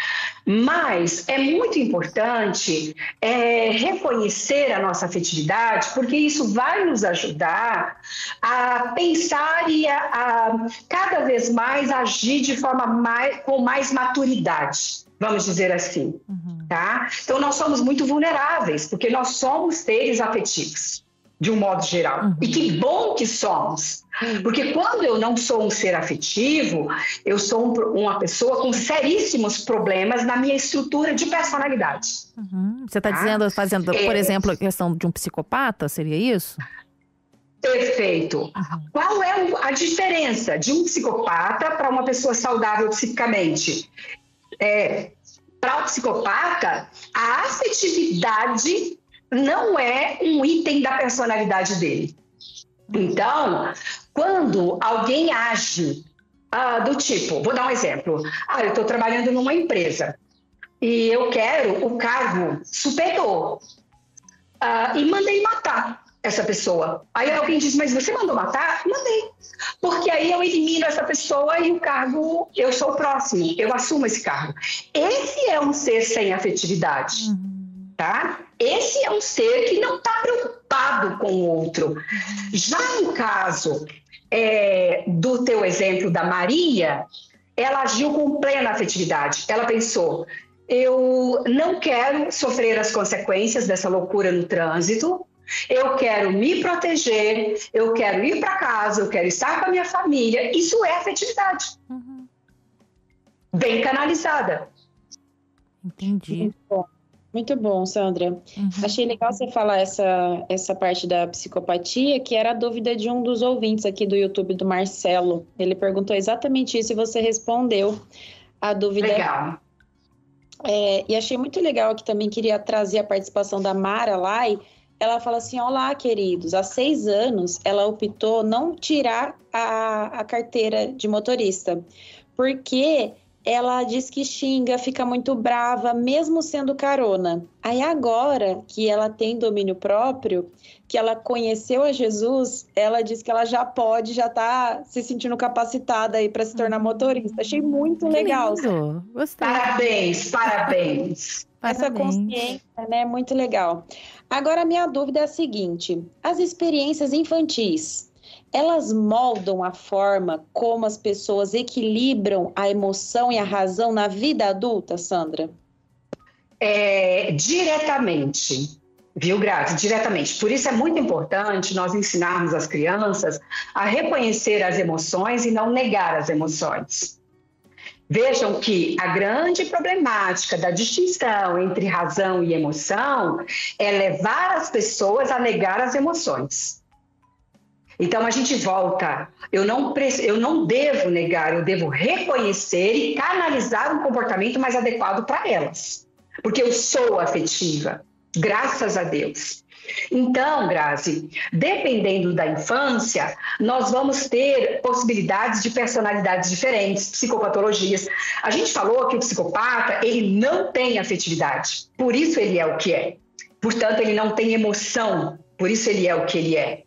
Speaker 5: Mas é muito importante é, reconhecer a nossa afetividade, porque isso vai nos ajudar a pensar e a, a cada vez mais agir de forma mais, com mais maturidade, vamos dizer assim. Uhum. Tá? Então, nós somos muito vulneráveis, porque nós somos seres afetivos. De um modo geral. Uhum. E que bom que somos. Porque quando eu não sou um ser afetivo, eu sou um, uma pessoa com seríssimos problemas na minha estrutura de personalidade.
Speaker 2: Uhum. Você está tá? dizendo, fazendo, é... por exemplo, a questão de um psicopata, seria isso?
Speaker 5: Perfeito. Uhum. Qual é a diferença de um psicopata para uma pessoa saudável psicicamente? É, para o psicopata, a afetividade não é um item da personalidade dele. Então, quando alguém age ah, do tipo, vou dar um exemplo, ah, eu estou trabalhando numa empresa e eu quero o cargo superior ah, e mandei matar essa pessoa. Aí alguém diz, mas você mandou matar? Mandei. Porque aí eu elimino essa pessoa e o cargo, eu sou o próximo, eu assumo esse cargo. Esse é um ser sem afetividade. Uhum. Tá? Esse é um ser que não está preocupado com o outro. Já no caso é, do teu exemplo da Maria, ela agiu com plena afetividade. Ela pensou, eu não quero sofrer as consequências dessa loucura no trânsito, eu quero me proteger, eu quero ir para casa, eu quero estar com a minha família. Isso é afetividade. Uhum. Bem canalizada.
Speaker 2: Entendi.
Speaker 4: Muito bom, Sandra. Uhum. Achei legal você falar essa, essa parte da psicopatia, que era a dúvida de um dos ouvintes aqui do YouTube, do Marcelo. Ele perguntou exatamente isso e você respondeu a dúvida.
Speaker 5: Legal.
Speaker 4: É, e achei muito legal que também queria trazer a participação da Mara Lai. Ela fala assim, olá, queridos, há seis anos ela optou não tirar a, a carteira de motorista, porque ela diz que xinga, fica muito brava, mesmo sendo carona. Aí agora que ela tem domínio próprio, que ela conheceu a Jesus, ela diz que ela já pode, já tá se sentindo capacitada aí para se tornar motorista. Achei muito
Speaker 2: que
Speaker 4: legal.
Speaker 2: Lindo. Gostei.
Speaker 5: Parabéns, parabéns.
Speaker 4: Essa consciência, né? Muito legal. Agora, a minha dúvida é a seguinte. As experiências infantis, elas moldam a forma como as pessoas equilibram a emoção e a razão na vida adulta, Sandra?
Speaker 5: É, diretamente, viu, Grazi? Diretamente. Por isso é muito importante nós ensinarmos as crianças a reconhecer as emoções e não negar as emoções. Vejam que a grande problemática da distinção entre razão e emoção é levar as pessoas a negar as emoções. Então a gente volta, eu não, eu não devo negar, eu devo reconhecer e canalizar um comportamento mais adequado para elas. Porque eu sou afetiva, graças a Deus. Então, Grazi, dependendo da infância, nós vamos ter possibilidades de personalidades diferentes, psicopatologias. A gente falou que o psicopata, ele não tem afetividade, por isso ele é o que é. Portanto, ele não tem emoção, por isso ele é o que ele é.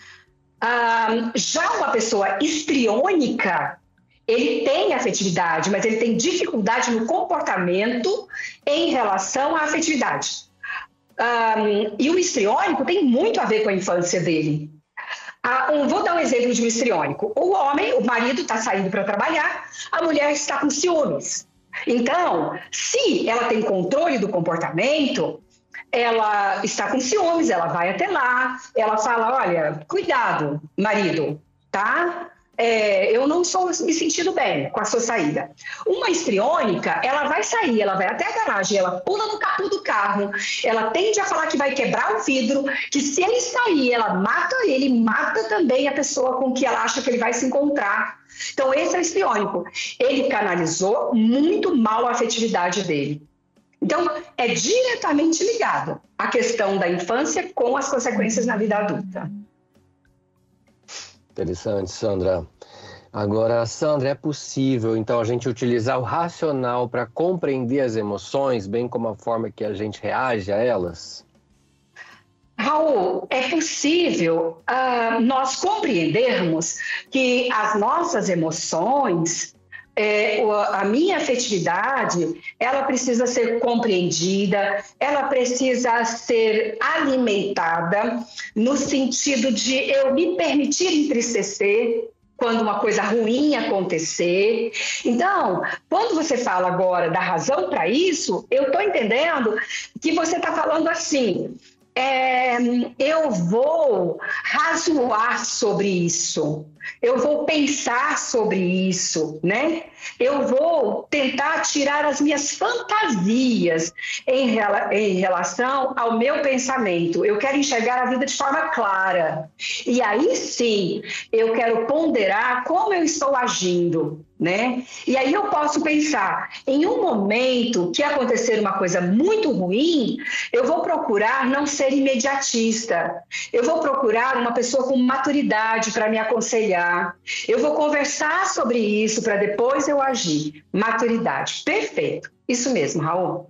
Speaker 5: Ah, já uma pessoa histriônica, ele tem afetividade, mas ele tem dificuldade no comportamento em relação à afetividade. Um, e o histriônico tem muito a ver com a infância dele. Ah, um, vou dar um exemplo de um histriônico. O homem, o marido está saindo para trabalhar, a mulher está com ciúmes. Então, se ela tem controle do comportamento, ela está com ciúmes, ela vai até lá, ela fala, olha, cuidado, marido, tá? É, eu não estou me sentindo bem com a sua saída. Uma histriônica, ela vai sair, ela vai até a garagem, ela pula no capô do carro, ela tende a falar que vai quebrar o vidro, que se ele sair, ela mata ele, mata também a pessoa com que ela acha que ele vai se encontrar. Então esse é o histriônico. Ele canalizou muito mal a afetividade dele. Então é diretamente ligado à questão da infância com as consequências na vida adulta.
Speaker 3: Interessante, Sandra. Agora, Sandra, é possível, então, a gente utilizar o racional para compreender as emoções, bem como a forma que a gente reage a elas?
Speaker 5: Raul, é possível uh, nós compreendermos que as nossas emoções, é, a minha afetividade, ela precisa ser compreendida, ela precisa ser alimentada no sentido de eu me permitir entristecer quando uma coisa ruim acontecer. Então, quando você fala agora da razão para isso, eu estou entendendo que você está falando assim, é, eu vou razoar sobre isso, eu vou pensar sobre isso, né? Eu vou tentar tirar as minhas fantasias em, rela- em relação ao meu pensamento. Eu quero enxergar a vida de forma clara. E aí sim, eu quero ponderar como eu estou agindo, né? E aí eu posso pensar, em um momento que acontecer uma coisa muito ruim, eu vou procurar não ser imediatista. Eu vou procurar uma pessoa com maturidade para me aconselhar. Eu vou conversar sobre isso para depois eu agir. Maturidade. Perfeito. Isso mesmo, Raul.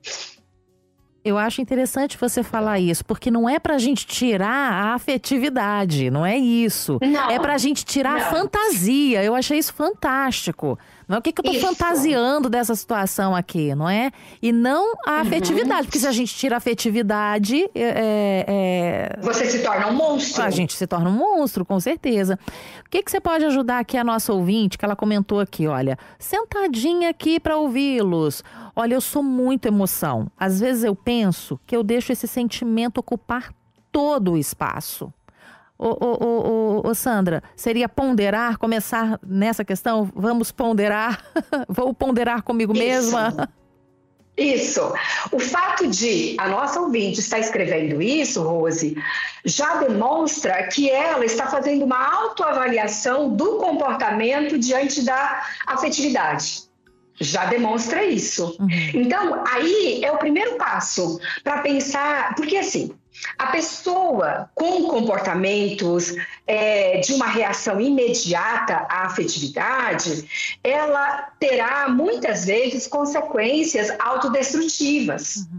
Speaker 2: Eu acho interessante você falar isso, porque não é pra gente tirar a afetividade, não é isso.
Speaker 5: Não,
Speaker 2: é pra gente tirar
Speaker 5: não.
Speaker 2: a fantasia. Eu achei isso fantástico. Não é o que, que eu tô
Speaker 5: Isso.
Speaker 2: fantasiando dessa situação aqui, não é? E não a afetividade,
Speaker 5: Uhum.
Speaker 2: porque se a gente tira a afetividade, é, é...
Speaker 5: Você se torna um monstro.
Speaker 2: a gente se torna um monstro, com certeza. O que, que você pode ajudar aqui a nossa ouvinte, que ela comentou aqui, olha, sentadinha aqui pra ouvi-los. Olha, eu sou muito emoção. Às vezes eu penso que eu deixo esse sentimento ocupar todo o espaço. Ô, ô, ô, ô, ô, Sandra, seria ponderar, começar nessa questão? Vamos ponderar? Vou ponderar comigo
Speaker 5: Isso.
Speaker 2: mesma?
Speaker 5: Isso. O fato de a nossa ouvinte estar escrevendo isso, Rose, já demonstra que ela está fazendo uma autoavaliação do comportamento diante da afetividade. Já demonstra isso.
Speaker 2: Uhum.
Speaker 5: Então, aí é o primeiro passo para pensar, porque assim, a pessoa com comportamentos é, de uma reação imediata à afetividade, ela terá muitas vezes consequências autodestrutivas.
Speaker 2: Uhum.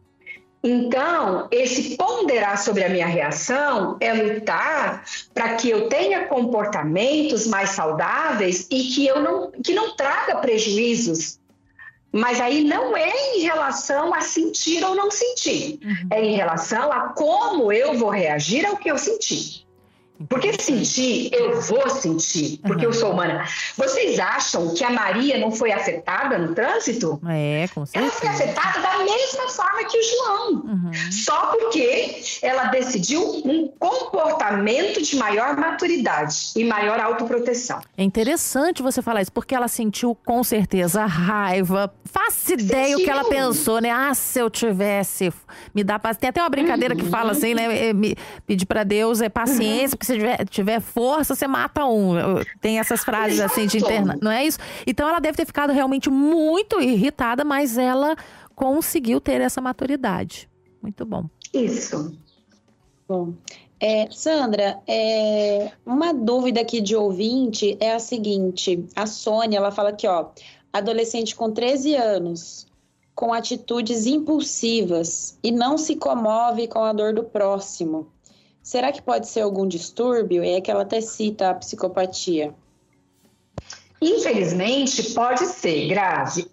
Speaker 5: Então, esse ponderar sobre a minha reação é lutar para que eu tenha comportamentos mais saudáveis e que, eu não, que não traga prejuízos. Mas aí não é em relação a sentir ou não sentir. Uhum. É em relação a como eu vou reagir ao que eu senti. Porque sentir, eu vou sentir, porque uhum. eu sou humana. Vocês acham que a Maria não foi afetada no trânsito?
Speaker 2: É, com certeza.
Speaker 5: Ela foi afetada da mesma forma que o João. Uhum. Só porque ela decidiu um comportamento de maior maturidade e maior autoproteção.
Speaker 2: É interessante você falar isso, porque ela sentiu com certeza raiva. Faça ideia o que ela pensou, né? Ah, se eu tivesse, me dá paciência. Tem até uma brincadeira uhum. que fala assim, né? Pedir pra Deus é paciência, uhum. porque se tiver, tiver força, você mata um. Tem essas frases Exato. assim de interna, não é isso? Então ela deve ter ficado realmente muito irritada, mas ela conseguiu ter essa maturidade. Muito bom.
Speaker 5: Isso.
Speaker 4: Bom, é, Sandra, é, uma dúvida aqui de ouvinte é a seguinte. A Sônia, ela fala aqui, ó, adolescente com treze anos, com atitudes impulsivas e não se comove com a dor do próximo. Será que pode ser algum distúrbio? É que ela até cita a psicopatia.
Speaker 5: Infelizmente, pode ser, Grazi,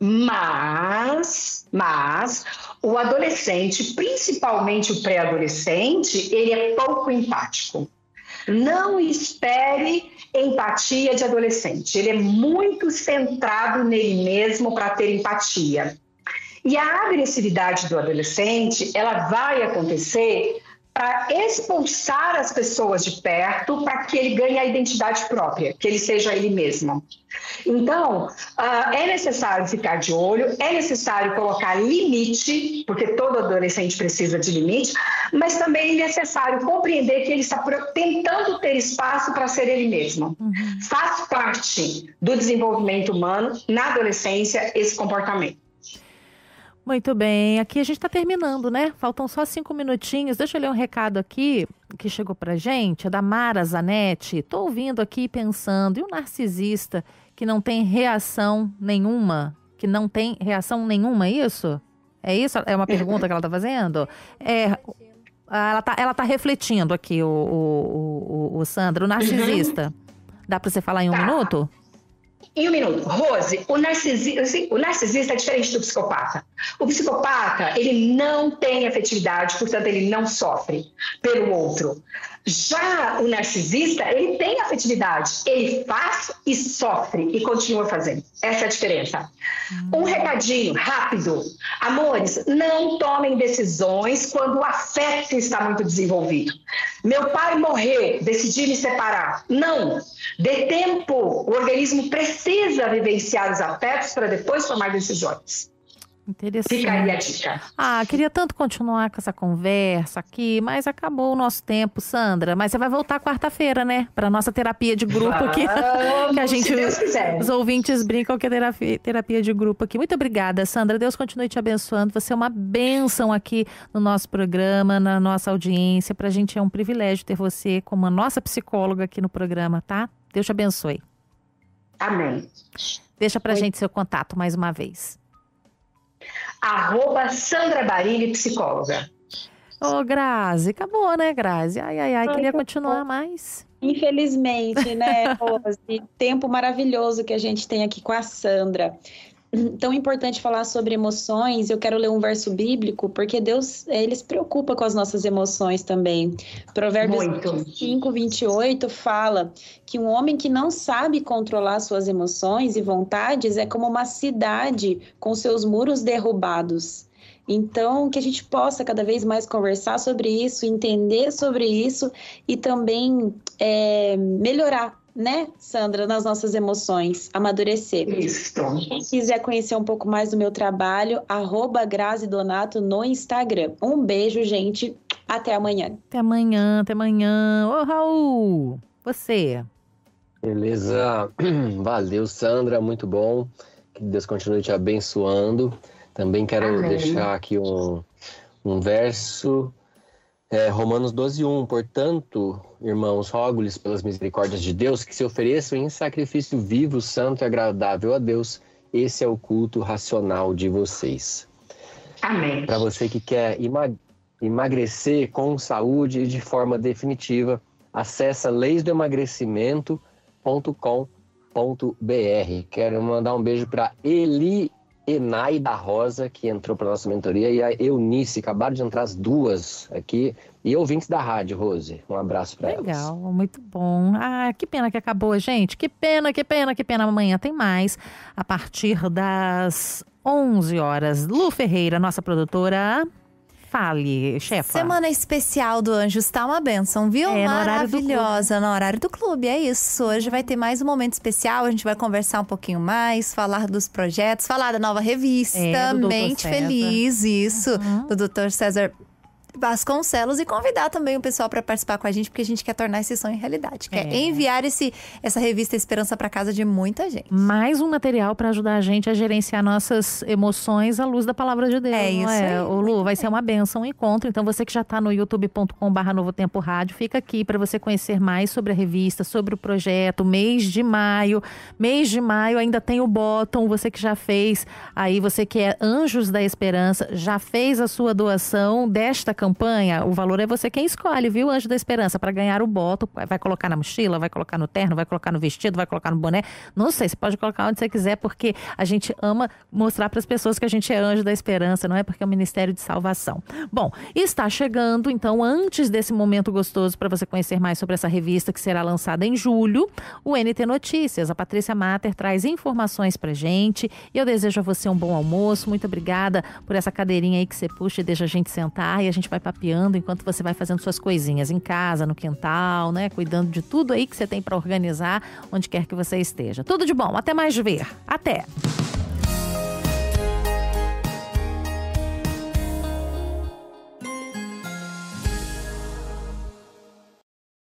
Speaker 5: mas, mas o adolescente, principalmente o pré-adolescente, ele é pouco empático. Não espere empatia de adolescente. Ele é muito centrado nele mesmo para ter empatia. E a agressividade do adolescente, ela vai acontecer para expulsar as pessoas de perto, para que ele ganhe a identidade própria, que ele seja ele mesmo. Então, uh, é necessário ficar de olho, é necessário colocar limite, porque todo adolescente precisa de limite, mas também é necessário compreender que ele está tentando ter espaço para ser ele mesmo. Uhum. Faz parte do desenvolvimento humano, na adolescência, esse comportamento.
Speaker 2: Muito bem, aqui a gente está terminando, né? Faltam só cinco minutinhos. Deixa eu ler um recado aqui que chegou pra gente, é da Mara Zanetti. Tô ouvindo aqui pensando, e o narcisista que não tem reação nenhuma? Que não tem reação nenhuma, é isso? É isso? É uma pergunta que ela tá fazendo? É, ela tá, ela tá refletindo aqui, o, o, o, o Sandra, o narcisista. Dá pra você falar em um tá. minuto?
Speaker 5: Em um minuto. Rose, o narcisista, o narcisista é diferente do psicopata. O psicopata, ele não tem afetividade, portanto, ele não sofre pelo outro. Já o narcisista, ele tem afetividade. Ele faz e sofre e continua fazendo. Essa é a diferença. Um recadinho rápido. Amores, não tomem decisões quando o afeto está muito desenvolvido. Meu pai morreu, decidi me separar. Não. Dê tempo. O organismo precisa vivenciar os afetos para depois tomar decisões.
Speaker 2: Interessante.
Speaker 5: Fica aí a dica.
Speaker 2: Ah, queria tanto continuar com essa conversa aqui, mas acabou o nosso tempo, Sandra. Mas você vai voltar quarta-feira, né? Para nossa terapia de grupo aqui.
Speaker 5: Vamos,
Speaker 2: que a gente,
Speaker 5: se Deus quiser.
Speaker 2: Os ouvintes brincam que é terapia, terapia de grupo aqui. Muito obrigada, Sandra. Deus continue te abençoando. Você é uma bênção aqui no nosso programa, na nossa audiência. Pra gente é um privilégio ter você como a nossa psicóloga aqui no programa, tá? Deus te abençoe.
Speaker 5: Amém.
Speaker 2: Deixa pra Oi. gente seu contato mais uma vez.
Speaker 5: Arroba Sandra Barilli, psicóloga.
Speaker 2: Ô, oh, Grazi, acabou, né, Grazi? Ai, ai, ai, ai queria continuar bom. mais.
Speaker 4: Infelizmente, né, Rose? Tempo maravilhoso que a gente tem aqui com a Sandra. Tão importante falar sobre emoções, eu quero ler um verso bíblico, porque Deus, ele se preocupa com as nossas emoções também. Provérbios vinte e cinco, vinte e oito fala que um homem que não sabe controlar suas emoções e vontades é como uma cidade com seus muros derrubados. Então, que a gente possa cada vez mais conversar sobre isso, entender sobre isso e também é, melhorar, né, Sandra, nas nossas emoções, amadurecer.
Speaker 5: Isso.
Speaker 4: Quem quiser conhecer um pouco mais do meu trabalho, arroba Grazi Donato no Instagram. Um beijo, gente. Até amanhã.
Speaker 2: Até amanhã, até amanhã. Ô, Raul, você.
Speaker 3: Beleza. Valeu, Sandra. Muito bom. Que Deus continue te abençoando. Também quero Amém. deixar aqui um, um verso. É, Romanos doze, um. Portanto, irmãos, rogo-lhes pelas misericórdias de Deus que se ofereçam em sacrifício vivo, santo e agradável a Deus. Esse é o culto racional de vocês.
Speaker 5: Amém.
Speaker 3: Para você que quer emag- emagrecer com saúde e de forma definitiva, acessa leis do emagrecimento ponto com ponto b r. Quero mandar um beijo para Eli Enaida Rosa, que entrou para nossa mentoria, e a Eunice, acabaram de entrar as duas aqui, e ouvintes da rádio, Rose. Um abraço para elas.
Speaker 2: Legal, muito bom. Ah, que pena que acabou, gente. Que pena, que pena, que pena. Amanhã tem mais, a partir das onze horas. Lu Ferreira, nossa produtora... Fale, chefa.
Speaker 8: Semana especial do Anjos tá uma bênção, viu?
Speaker 2: É, no horário do
Speaker 8: Maravilhosa, no horário do clube, é isso. Hoje vai ter mais um momento especial, a gente vai conversar um pouquinho mais, falar dos projetos, falar da nova revista,
Speaker 2: É, do
Speaker 8: Mente
Speaker 2: doutor César.
Speaker 8: Feliz, isso,
Speaker 2: Uhum.
Speaker 8: do doutor César Vasconcelos, e convidar também o pessoal para participar com a gente, porque a gente quer tornar esse sonho realidade. Quer
Speaker 2: É.
Speaker 8: enviar esse, essa revista Esperança para casa de muita gente.
Speaker 2: Mais um material para ajudar a gente a gerenciar nossas emoções à luz da palavra de Deus.
Speaker 8: É
Speaker 2: não
Speaker 8: isso
Speaker 2: é?
Speaker 8: aí.
Speaker 2: Ô, Lu, vai ser uma benção, um encontro. Então você que já está no youtube ponto com barra Novo Tempo Rádio, fica aqui para você conhecer mais sobre a revista, sobre o projeto. Mês de maio, mês de maio ainda tem o bottom. Você que já fez, aí você que é Anjos da Esperança, já fez a sua doação desta campanha. O valor é você quem escolhe, viu, Anjo da Esperança, para ganhar o bottom. Vai colocar na mochila, vai colocar no terno, vai colocar no vestido, vai colocar no boné. Não sei, você pode colocar onde você quiser, porque a gente ama mostrar para as pessoas que a gente é Anjo da Esperança, não é? Porque é o Ministério de Salvação. Bom, está chegando, então, antes desse momento gostoso para você conhecer mais sobre essa revista que será lançada em julho, o N T Notícias. A Patrícia Mater traz informações pra gente. E eu desejo a você um bom almoço. Muito obrigada por essa cadeirinha aí que você puxa e deixa a gente sentar, e a gente vai papeando enquanto você vai fazendo suas coisinhas em casa, no quintal, né? Cuidando de tudo aí que você tem para organizar, onde quer que você esteja. Tudo de bom. Até mais ver. Até!